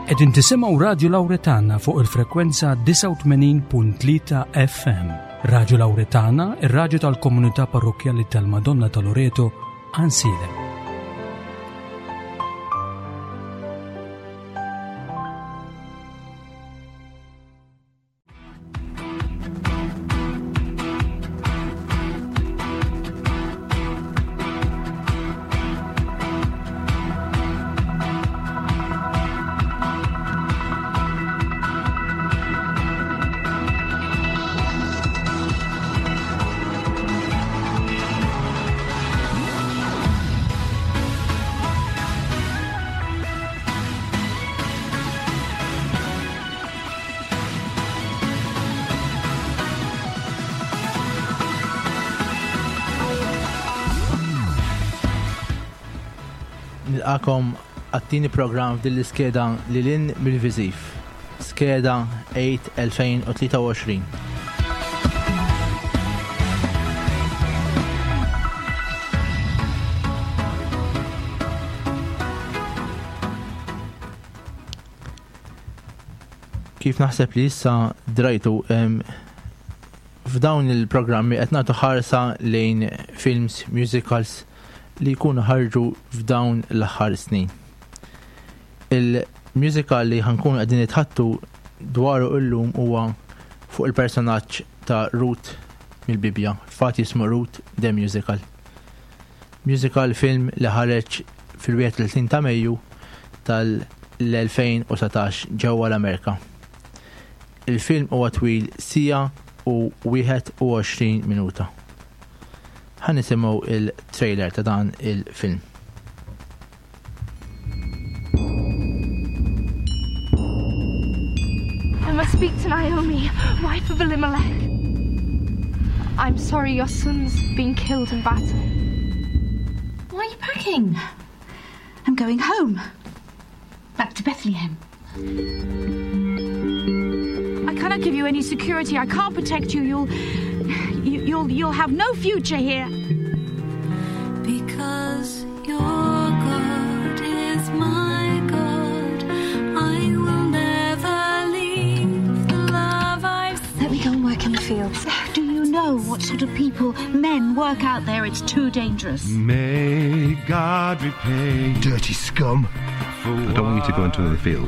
Qegħdin tisimgħu Radio Lawretana fuq il-frekwenza 89.3 FM. Radio Lawretana, ir-radju tal-Komunità Parrokjali tal-Madonna ta' Loreto, Ansilem. Nilqakom għattini program f'dil-iskeda li lin mill-Vizif. Skeda 8-2023. Kif naħseb li issa drajtu f'dawn il-programmi qed nagħtu ħarsa lejn films, musicals li jkunu ħarġu f'dawn l-aħħar snin. Il-musical li ħankunu qegħdin nitħattu dwaru illum huwa fuq il-personaġġ ta' Ruth mill-Bibja, fat jismu Ruth the Musical. Musical film li ħareġ fil-31 ta' Mejju tal-2019 ġewwa l-Amerika. Il-film huwa twil sija u 21 minuta. Ħan nisimgħu il-trailer ta' dan il-film. I must speak to Naomi, wife of Elimelech. I'm sorry your son's been killed in battle. Why are you packing? I'm going home. Back to Bethlehem. I cannot give you any security. I can't protect you. You'll have no future here. Because your God is my God, I will never leave the love I've seen. Let me go and work in the fields. Do you know what sort of people men work out there? It's too dangerous. May God repay. Dirty scum. I don't want you to go into the field.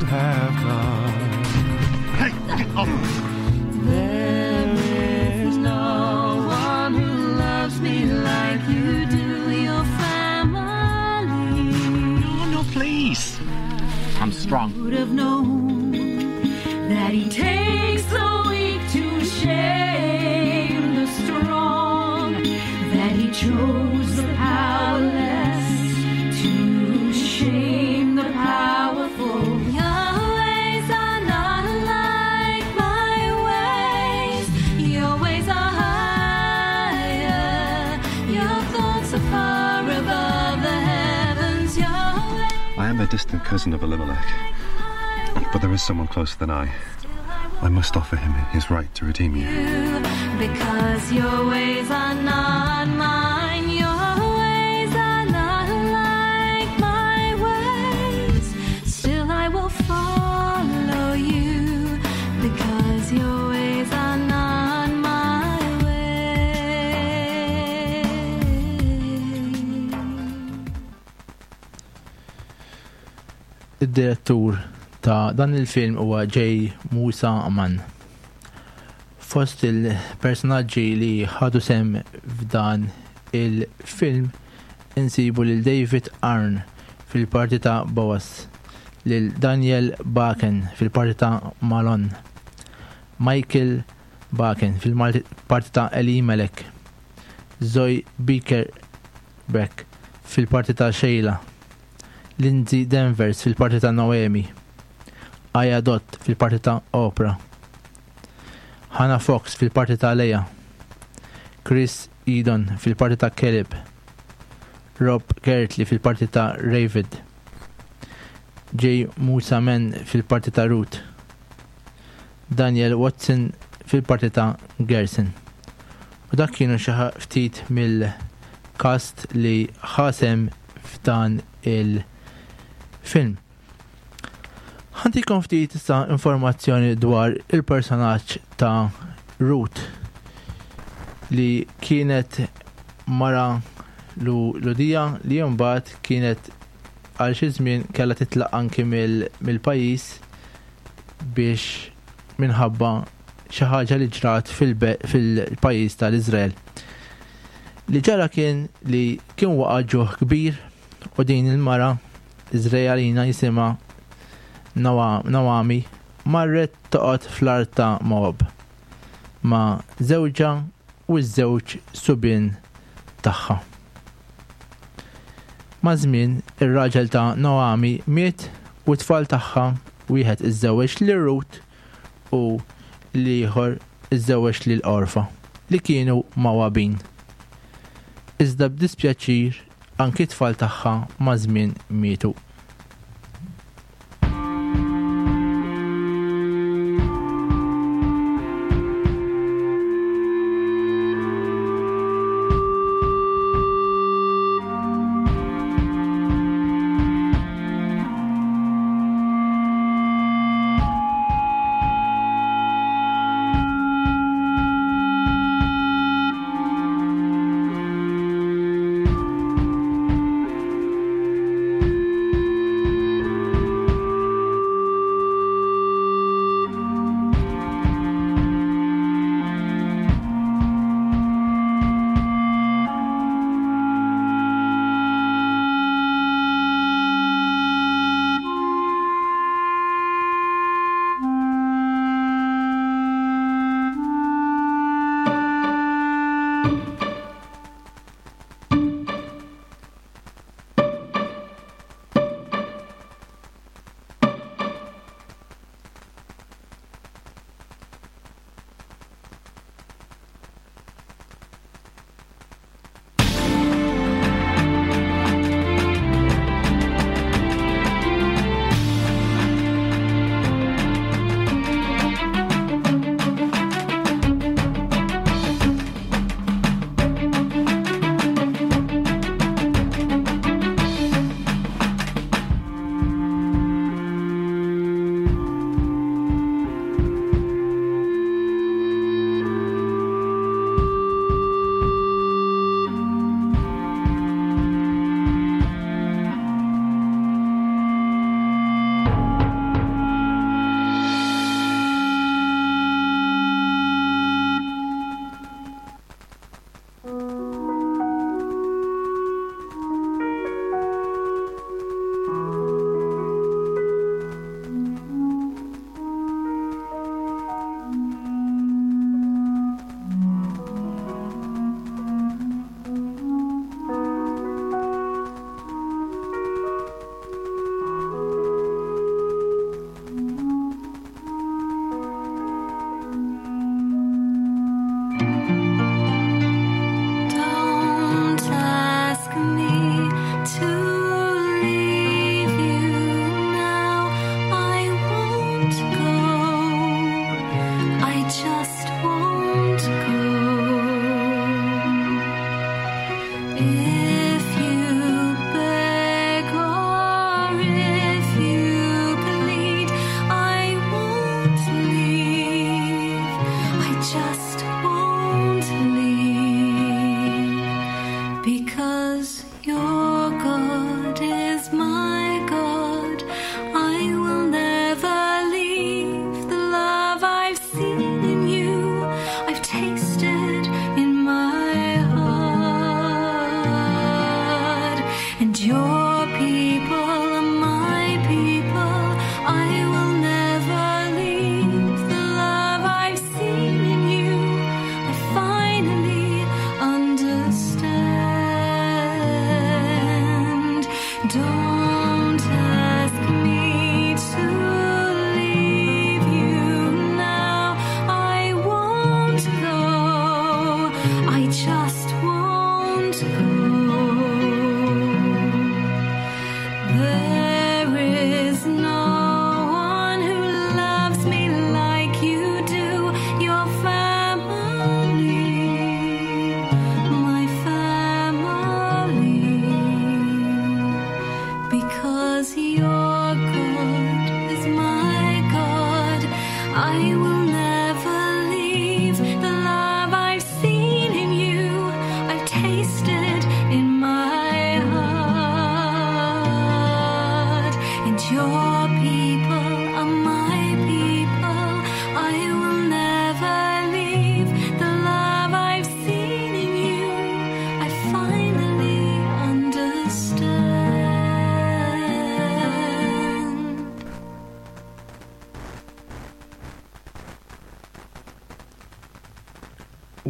Hey, get off. There is no one who loves me like you do, your family. No, please. I'm strong. Would have known that he takes the weak to shame the strong, that he chose the powerless to shame the powerful. Your ways are not like my ways. Your ways are higher. Your thoughts are far above the heavens. Your ways. I am a distant cousin of Elimelech, but there is someone closer than I. I must offer him his right to redeem you. Because your ways are not mine. Your ways are not like my ways. Still I will follow you. Because your ways are not my ways. Id-direttur ta' dan il-film huwa J. Musa Aman. Fost il-personaġġi li ħadu sem f'dan il-film insibu lil David Arn fil-parti ta' Boaz, lil Daniel Baken fil-parti ta' Malon, Michael Baken fil-parti ta' Elimelech, Zoe Beck fil-parti ta' Sheila, Lindsay Denvers fil-parti ta' Noemi, Aya Dott fil-parti ta' Oprah, Hannah Fox fil-parti ta' Leia, Chris Edon fil-parti ta' Caleb, Rob Gertley fil-parti ta' Ravid, J. Musa Men fil-parti ta' Ruth, Daniel Watson fil-parti ta' Gerson. U dak kienu xi ftit mill-cast li ħasem f'dan il-film. Ħantikom ftit issa informazzjoni dwar il-personaġġ ta' Ruth li kienet mara Ludija li mbagħad kienet għal xi żmien kellha titlaq anke mill-pajjiż biex minħabba xi ħaġa li ġrat fil-pajjiż tal-Iżrael. Li ġara kien waqa' ġuħ kbir u din il-mara Iżraelina jisimha Naomi marret toqgħod fl-art ta' Moab ma' żewġa u ż-żewġ subien tagħha. Ma' żmien ir-raġel ta' Naomi miet u t-tfal tagħha wieħed iżżewweġ lil Ruth u l-ieħor iżżewweġ lil Orfa li kienu Moabin. Iżda b'dispjaċir anki t-tfal tagħha ma' żmien mietu.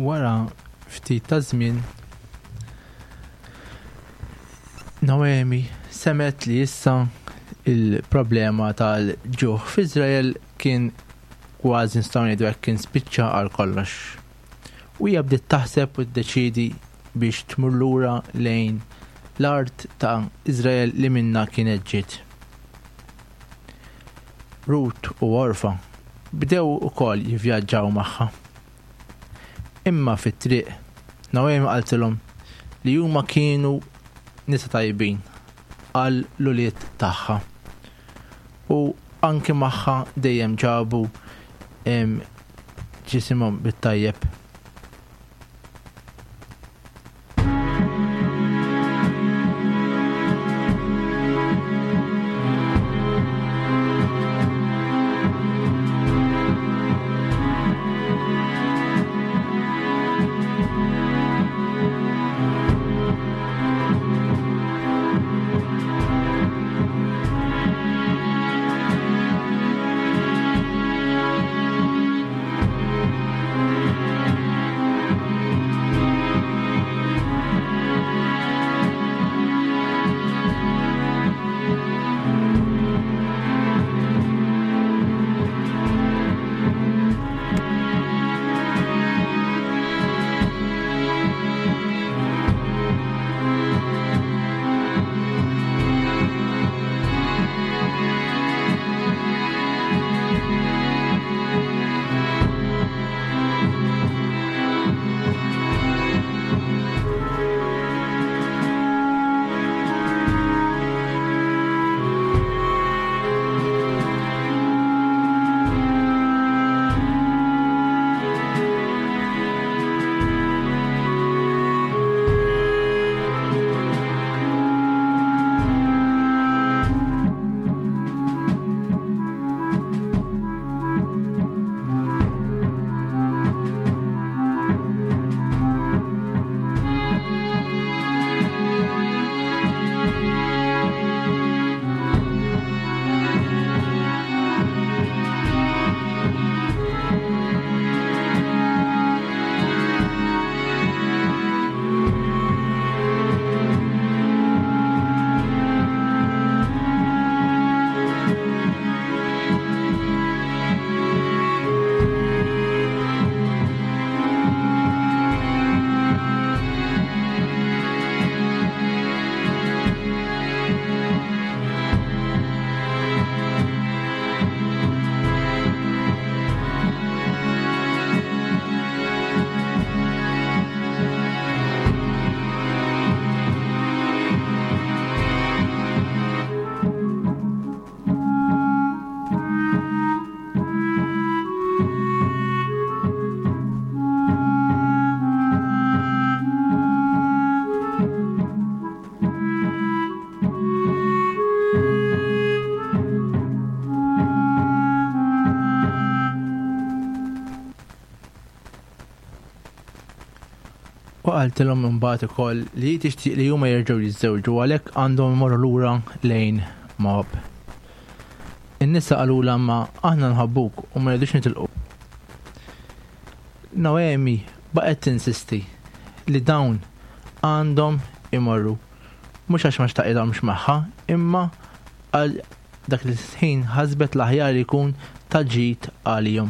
wara ftit ta' żmien Noemi semet li issa il-problema tal-ġuħ f'Iżrael kien kważi nistgħu ngħidu hekk kien spiċċa għal kollox. U hija bdiet taħseb u ddeċiedi biex tmur lura lejn l-art ta' Iżrael li minnha kienet ġiet. Ruth u Orfa bdew ukoll jivvjaġġaw magħha. Imma fit-triq Noemi qaltilhom li huma kienu nisa tajbin għal l-uliet tagħha. U anke magħha dejjem ġabu ġisimhom bit-tajjeb. U qaltilhom imbagħad ukoll li tixtieq li huma jerġgħu jiżżewġu għalhekk għandhom imorru lura lejn Moab. In-nisa qalula ma aħna nħabbuk u ma rridux nitilqu. Noemi baqgħet tinsisti li dawn għandhom imorru mhux għax ma xtaqilhomx magħha imma għal dak li ħin ħasbet l-aħjar li jkun ta' ġid għalihom.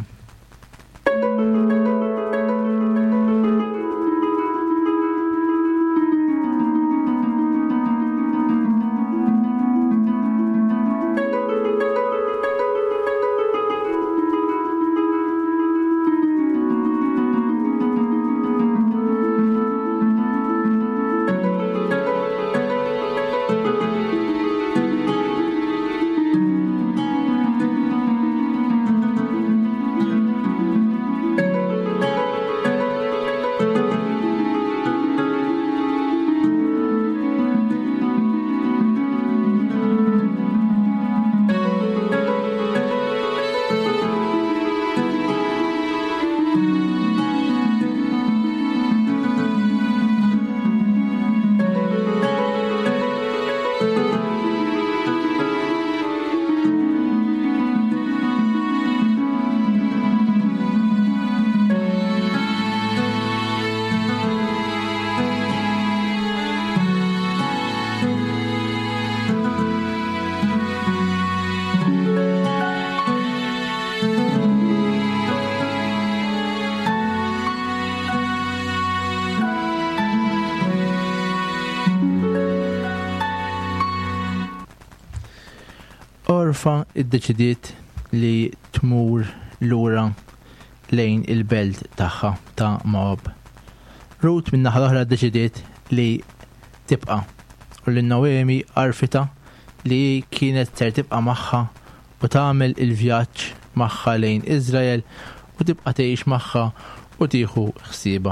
Orfa iddeċidiet li tmur lura lejn il-belt tagħha ta' Moab. Ruth min naħa l-oħra ddeċidiet li tibqa' u li Naomi għarfita li kienet ser tibqa' magħha u tagħmel il-vjaġġ magħha lejn Iżrael u tibqa' tgħix magħha u tieħu ħsiebha.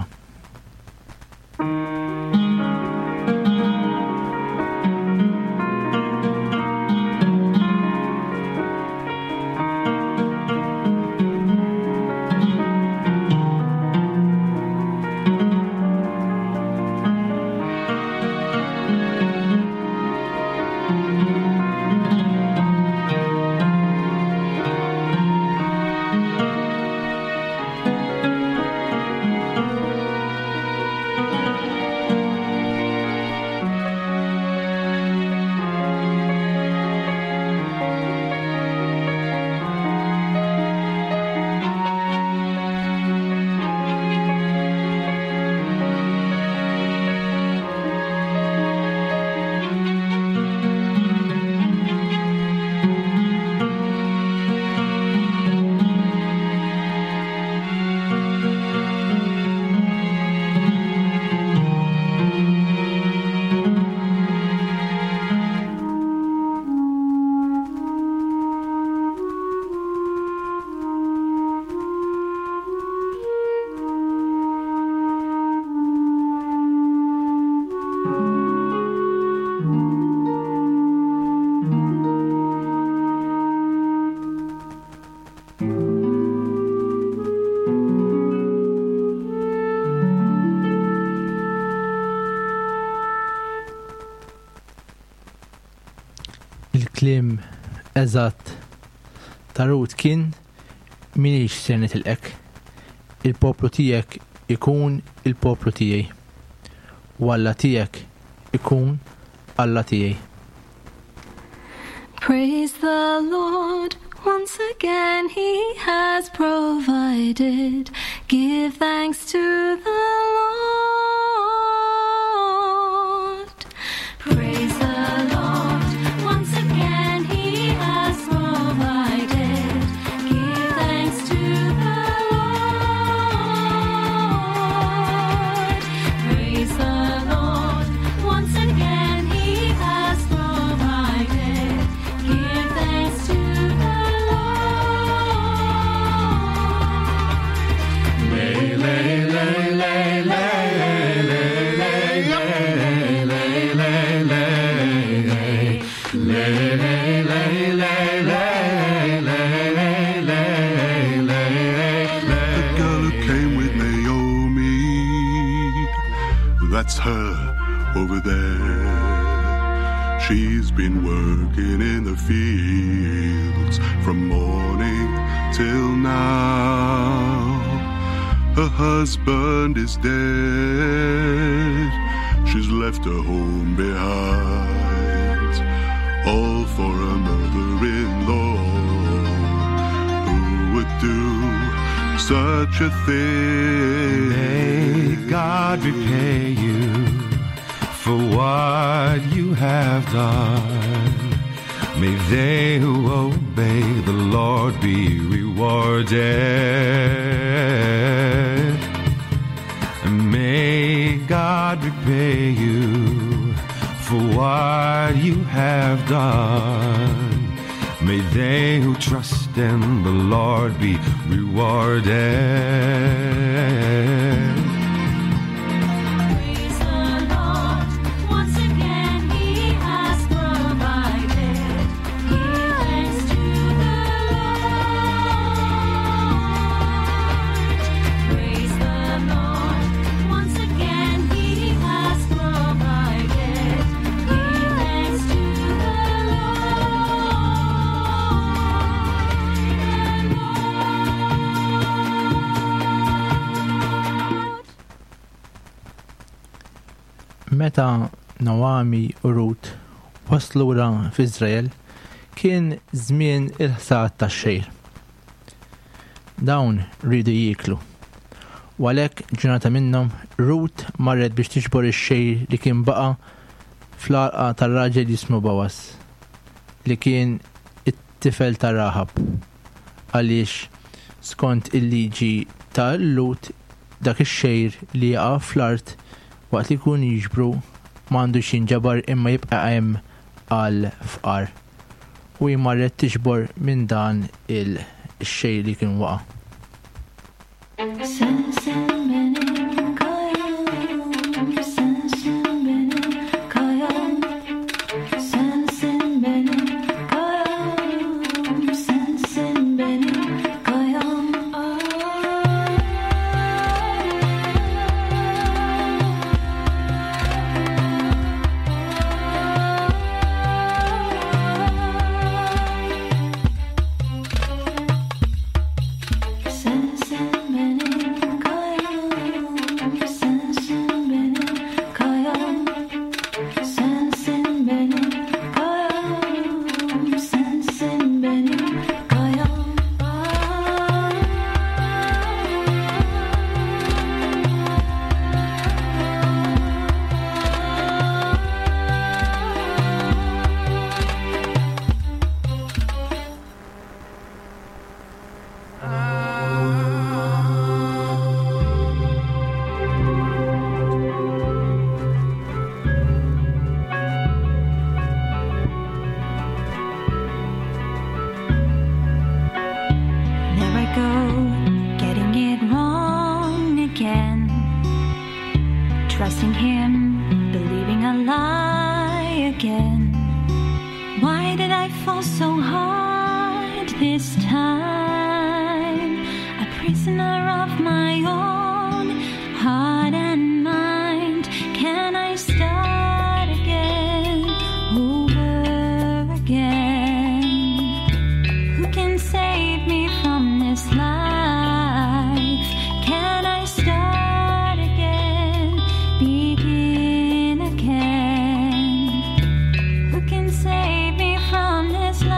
Il-klim eżatt ta' Ruth kien minix ser nitilqek. Il-poplu tiegħek ikun il-poplu tiegħi. U Alla tiegħek ikun Alla tiegħi. Praise the Lord, once again He has provided. Give thanks to the Lord. Praise the Lord, once again He has provided. Give thanks to the Lord. Praise the Lord, once again He has provided. Give thanks to the Lord. Lay, lay, lay, lay, lay, lay, lay, The girl who came with Naomi, that's her over there. She's been working in the fields from morning till now. Her husband is dead. She's left her home behind, all for a mother-in-law who would do such a thing. May God repay you for what you have done. May they who obey the Lord be rewarded. And may God repay you for what you have done. May they who trust in the Lord be rewarded. Praise the Lord, once again He has provided. Give thanks to the Lord. Praise the Lord, once again He has provided. Give thanks to the Meta Naomi u Ruth waslu lura f'Iżrael, kien żmien il-ħsad tax-xejr. Dawn ridu jieklu. U għalhekk ġurnata minnhom Ruth marret biex tiġbor ix-xejr li kien baqa' fl-għarqa tar-raġel jismu Bowas, li kien it-tifel ta' Rahab. Għaliex skont il-liġi tal-lut dak ix-xejr li jaqa' fl-art waqt li jkun jiġbru m'għandux jinġabar imma jibqa' hemm għal fqar. U jmarret tixbor minn dan il-xejr li kien waqa'. Trusting him, believing a lie again. Why did I fall so hard this time? A prisoner of my own heart and mind. Can I start again, over again? Who can save me from this life? Can I start again, begin again? Who can save me from this life?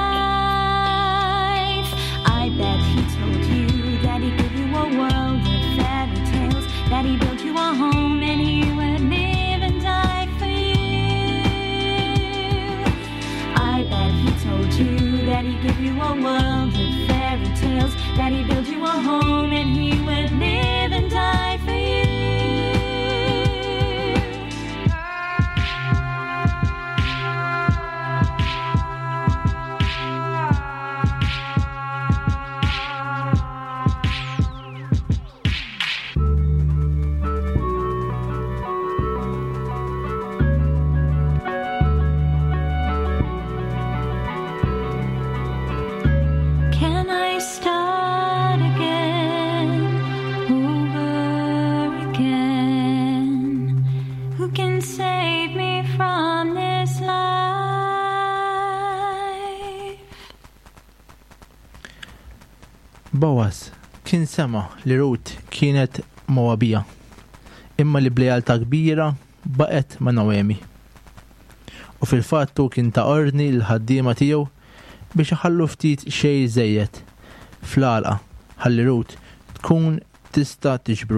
I bet he told you that he gave you a world of fairy tales, that he built you a home and he would live and die for you. I bet he told you that he gave you a world of fairy tales, that he built you a home and he would live and die for you. Can I start again, over again? Who can save me from this life? Boaz kien sema li Rut kienet Moabija, imma li blejalta kbira baqet ma' Naomi. U fil-fattu kien ta' ordni l-ħaddiema tiegħu biex iħallu ftit xejn żejjed fl-għalqa ħalli Rut tkun tista' tiġbru.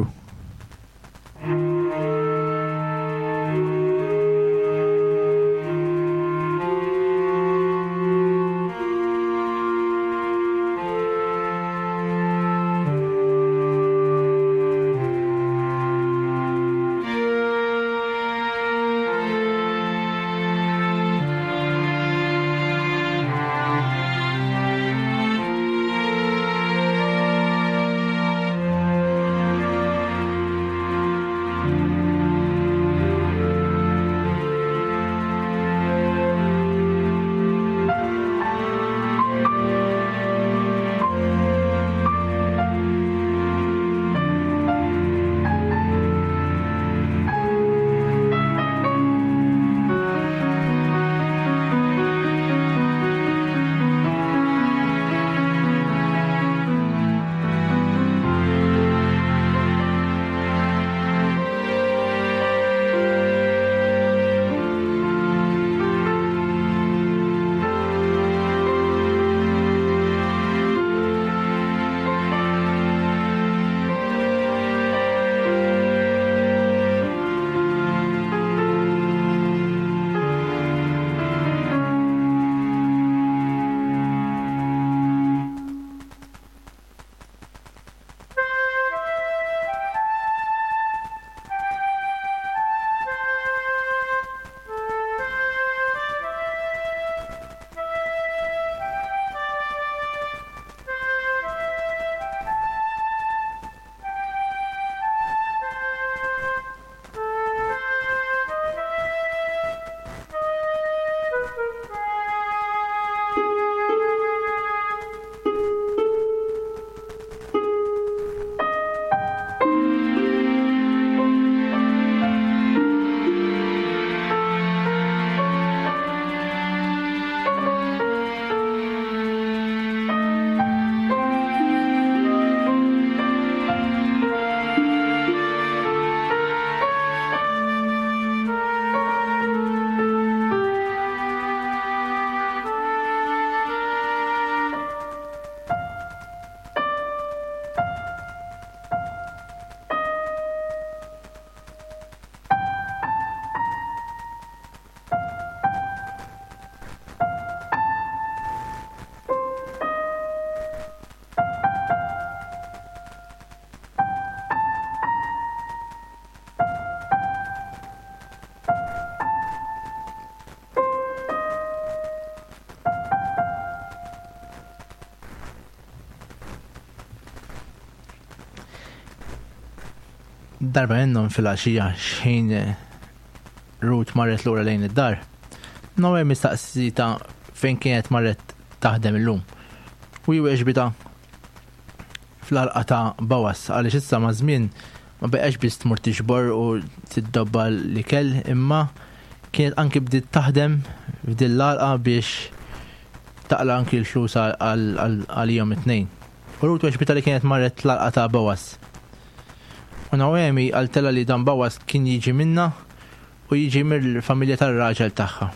Darba jennom fil-għaxija xejn Ruth marret lura lejn id-dar. Naomi mistaqsita fejn kienet marret taħdem illum. U jweġbita fl-ħalqa ta' Bawas għaliex issa ma' żmien ma beqax biss tmur tixbor u tiddobba l-ikel imma kienet anki bdiet taħdem f'din l-ħalqa biex taqla anki l-flus għal-jom it-tnejn. U Ruth weġbita li kienet marret l-ħalqa ta' Bawas. U Naomi għaltella li dan Bawas kien jiġi minna u jiġi mill-familja tar-raġel tagħha.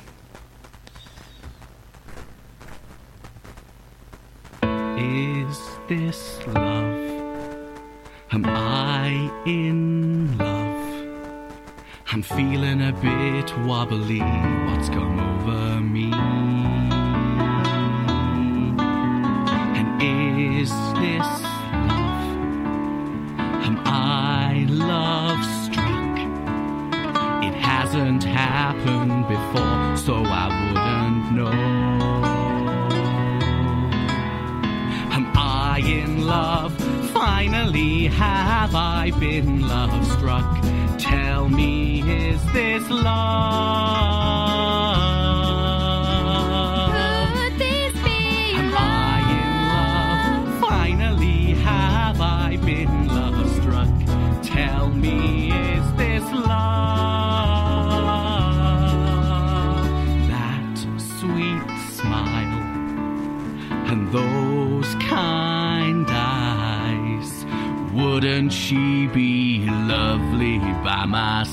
Is this love? Am I in love? I'm feeling a bit wobbly. What's come over me? And is this love? Am I love struck? It hasn't happened before, so I wouldn't know. Am I in love? Finally, have I been love struck? Tell me, is this love? Could this be Am I in love? Finally, have I been love struck? Tell me, is this love? That sweet smile and those kind eyes, wouldn't she be lovely by my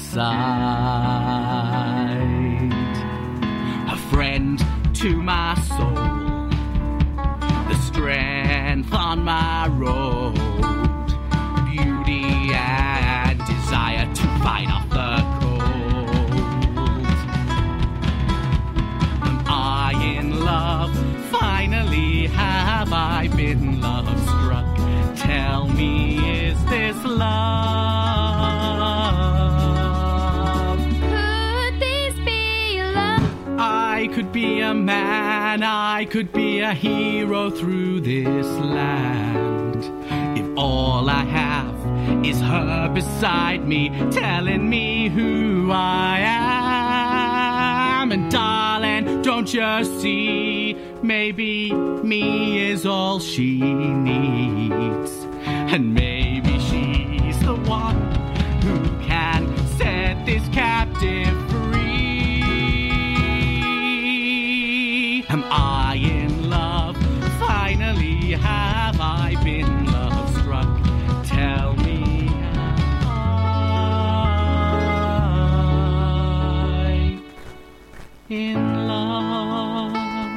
side? A friend to my soul, the strength on my road, beauty and desire to fight off the cold. Am I in love? Finally, have I been love struck? Tell me, is this love? Could this be love? I could be a man, I could be a hero through this land. If all I have is her beside me, telling me who I am. And darling, don't you see, maybe me is all she needs. And maybe she's the one who can set this captive free. Am I in love? Finally, have I been love struck? Tell me, am I in love?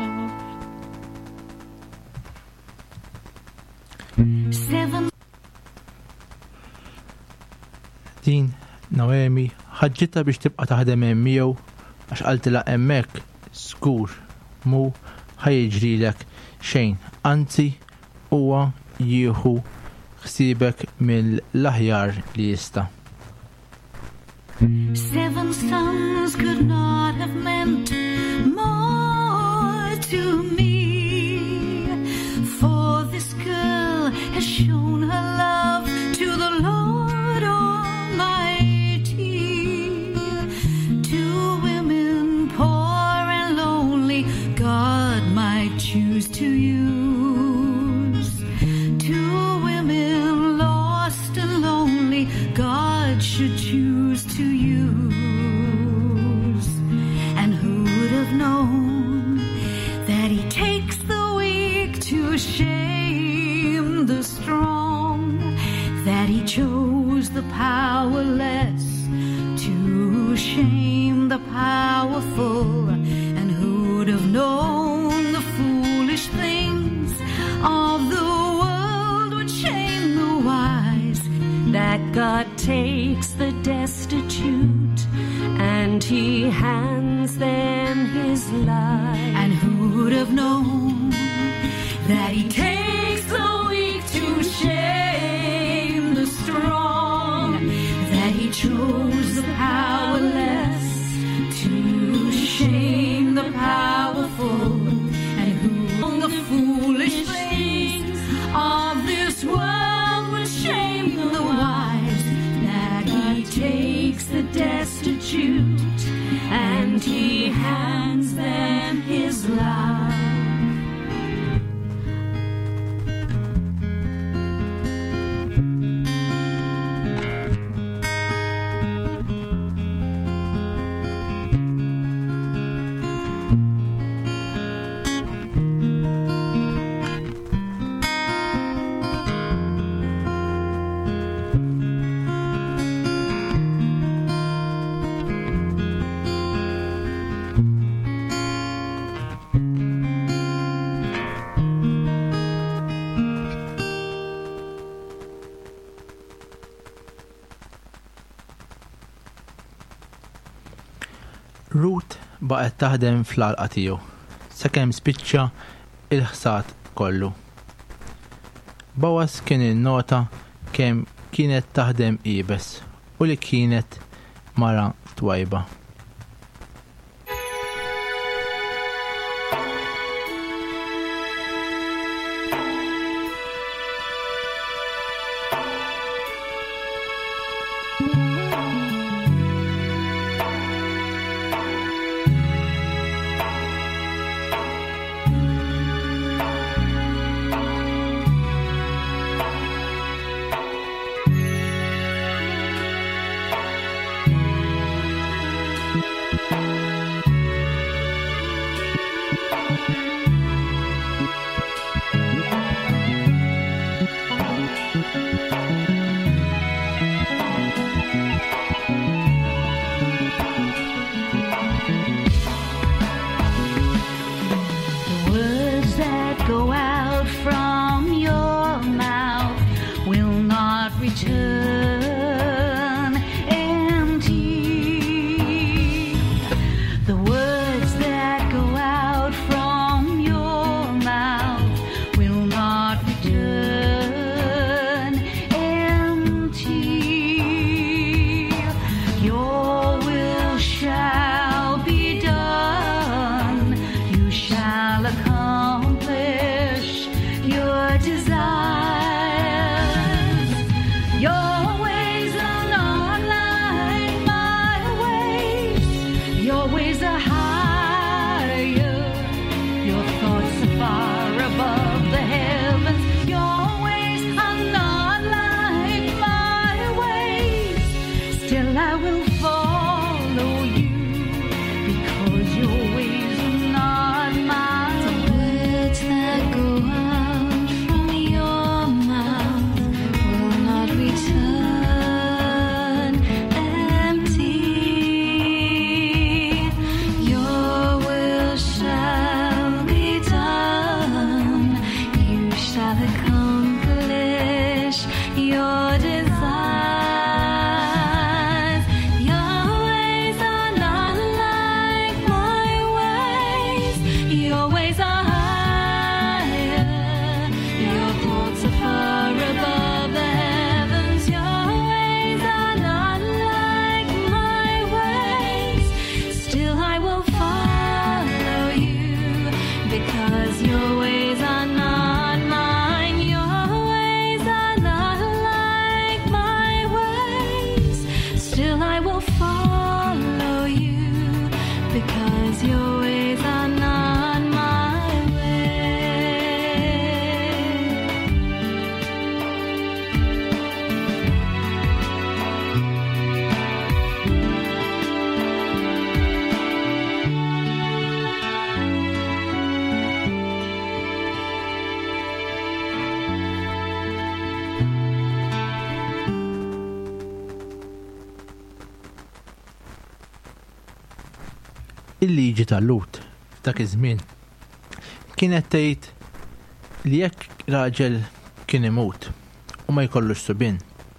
Seven. Din Naomi ħaġġitha biex tibqa' taħdem hemm miegħu għax qaltilha hemmhekk skur mu ħajjiġrilek xejn, anzi huwa jieħu ħsiebek mill-aħjar li jista'. 7 suns could not have meant more to me, for this girl has shown her love to the Lord Almighty. 2 women poor and lonely God might choose to use. 2 women lost and lonely God should choose to use. And who'd have known that he takes the weak to shame the strong, that he chose the powerless to shame the powerful. And who'd have known the foolish things of the world would shame the wise, That God takes the destitute and he hands them his life. and who'd have known that he takes the weak to shame the strong, that he chose the powerless to shame the powerful, and who the foolish things of this world would shame the wise, that he baqgħet taħdem fl-għalqa tiegħu sakemm spiċċa il-ħsad kollu. Boaz kien innota kemm kienet taħdem qiebes u li kienet mara twajba. Il-liġi tal-Lut f'dak iż-żmien kienet tgħid li jekk raġel kien imut u ma jkollux subien,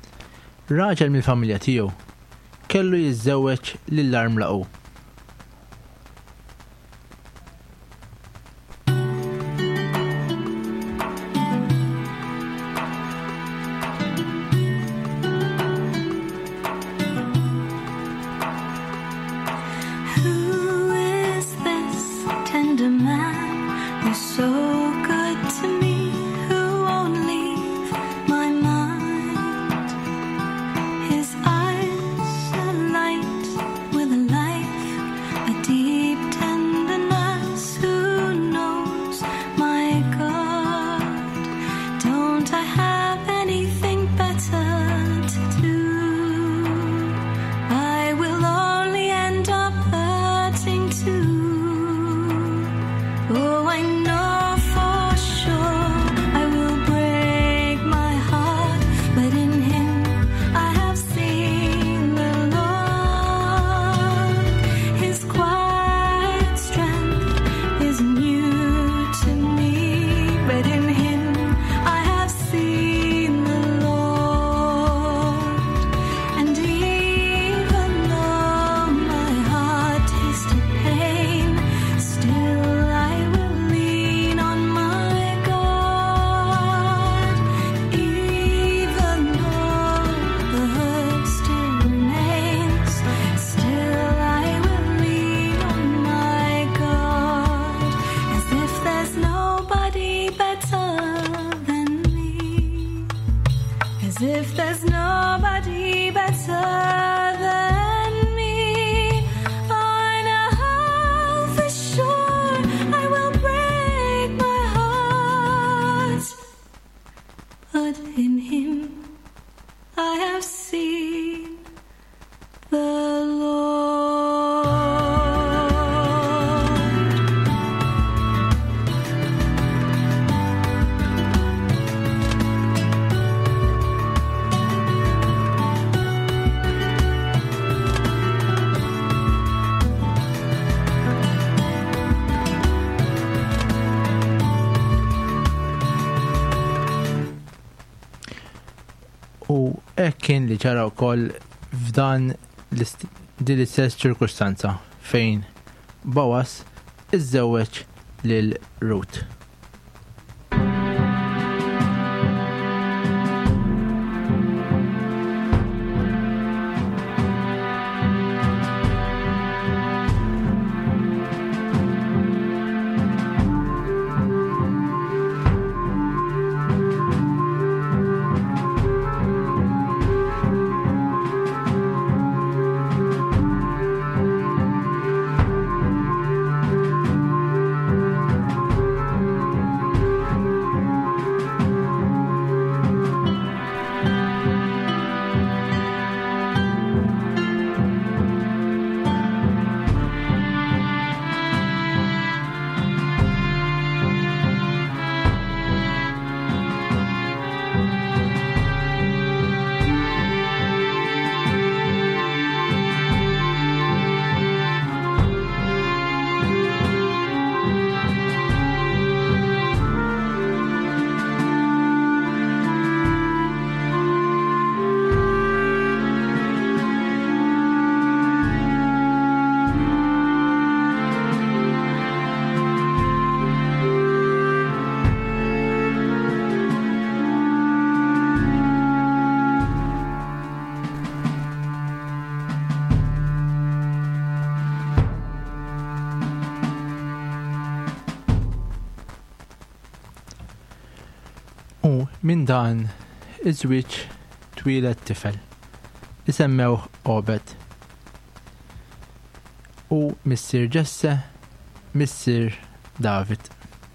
raġel mill-familja tiegħu kellu jiżżewweġ lill-arm laqgħu. Oh, I know for sure kien li ġara wkoll f'dan din l-istess ċirkustanza fejn Boaz iżżewweġ lil Ruth. Min dan iż-żwieġ twieled tifel isemmewh Obed u missier Jesse missier David.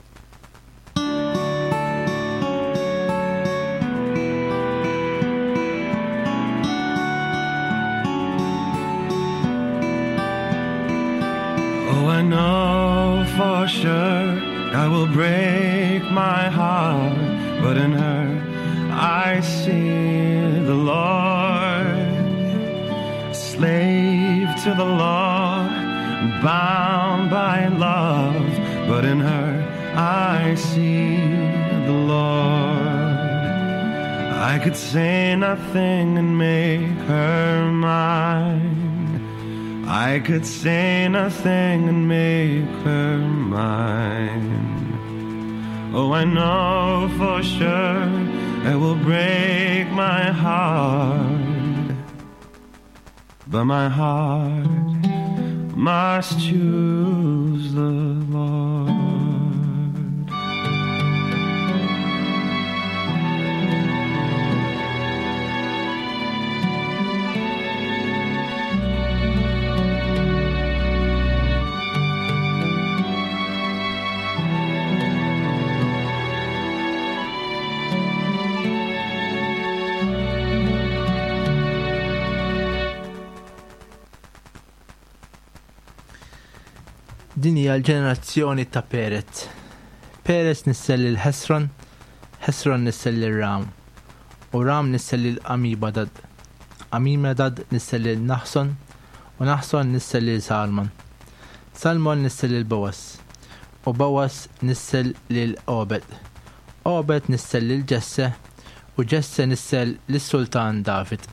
Oh, I know for sure I will break my heart, but in her I see the Lord, slave to the law, bound by love, but in her I see the Lord. I could say nothing and make her mine. I could say nothing and make her mine. Oh, I know for sure it will break my heart, but my heart must choose the Lord. Din hija l-ġenerazzjoni ta' Perez. Perez nissel lil Hesron, Hesron nissel lil Ram, u Ram nissel lil Amibadad, Amibadad nissel lil Naħson, u Naħson nissel lil Salmon, Salmon nissel lil Boaz, u Boaz nissel lil Obed, Obed nissel lil Jesse, u Jesse nissel lil Sultan David.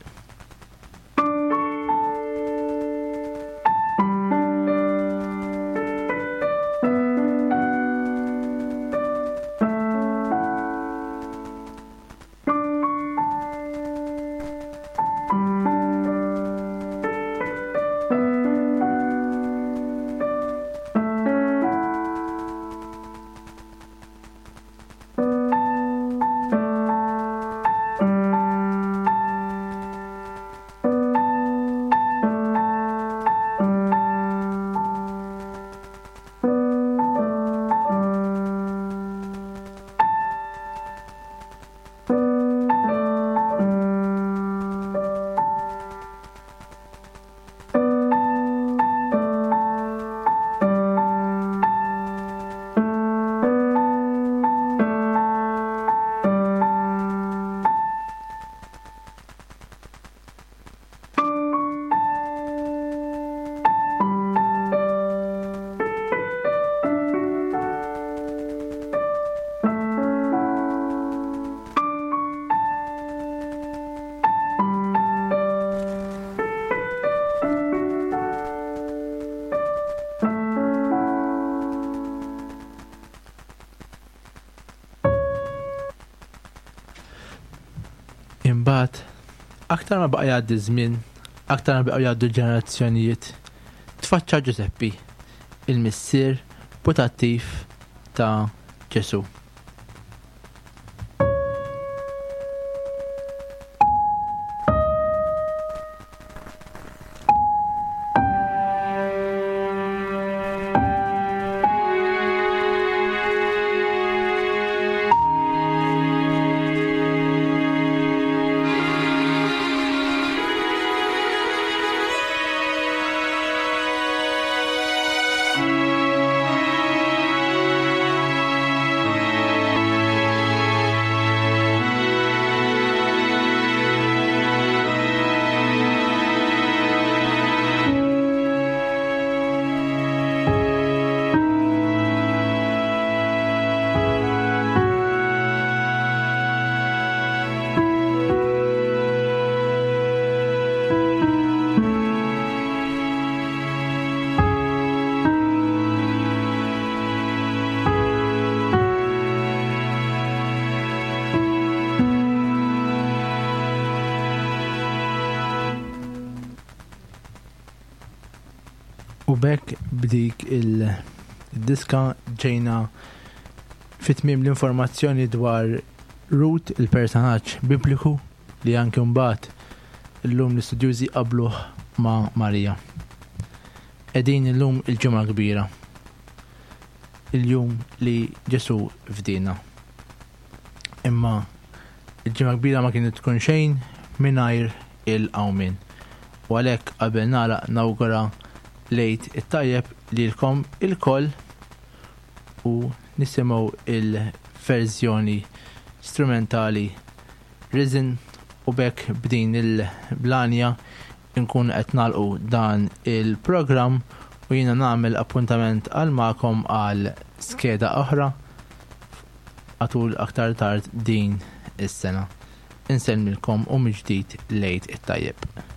Imbagħad aktar ma baqa' jgħaddi żmien, aktar ma baqgħu jgħaddu ġenerazzjonijiet, tfaċċa Giuseppi, il-missier putattiv ta' Ġesu. U bekk b'dik il-diska ġejna fit-tmiem l-informazzjoni dwar Ruth, il-personaġġ bibliku li anke mbagħad illum l-istudjużi qabluh ma' Marija. Qegħdin illum il-ġimgħa kbira. Il-jum li Ġesu fdina. Imma il-ġimgħa kbira ma kienet tkun xejn mingħajr il-qawmien. U għalhekk qabel nagħlaq nawgura lejt it-tajjeb lilkom il-koll u nisimgħu il-verżjoni strumentali Risen u bekk b'din il-blanja nkun qed nagħlqu dan il-programm u jiena nagħmel appuntament għal magħkom għal skeda oħra għatul aktar tard din is-sena. Insellmilkom u mill-ġdid lejt it-tajjeb.